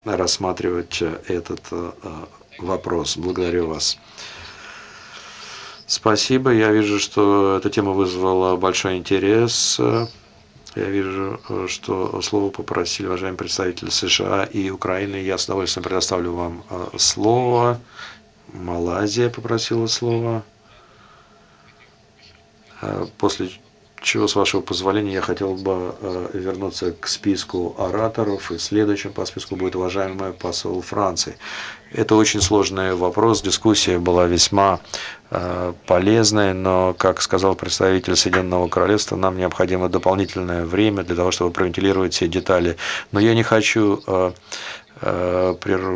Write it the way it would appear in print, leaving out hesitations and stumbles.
рассматривать этот вопрос. Благодарю вас. Спасибо. Я вижу, что эта тема вызвала большой интерес. Я вижу, что слово попросили уважаемые представители США и Украины. Я с удовольствием предоставлю вам слово. Малайзия попросила слово. После чего, с вашего позволения, я хотел бы вернуться к списку ораторов. И следующим по списку будет уважаемый посол Франции. Это очень сложный вопрос. Дискуссия была весьма полезной, но, как сказал представитель Соединенного Королевства, нам необходимо дополнительное время для того, чтобы провентилировать все детали. Но я не хочу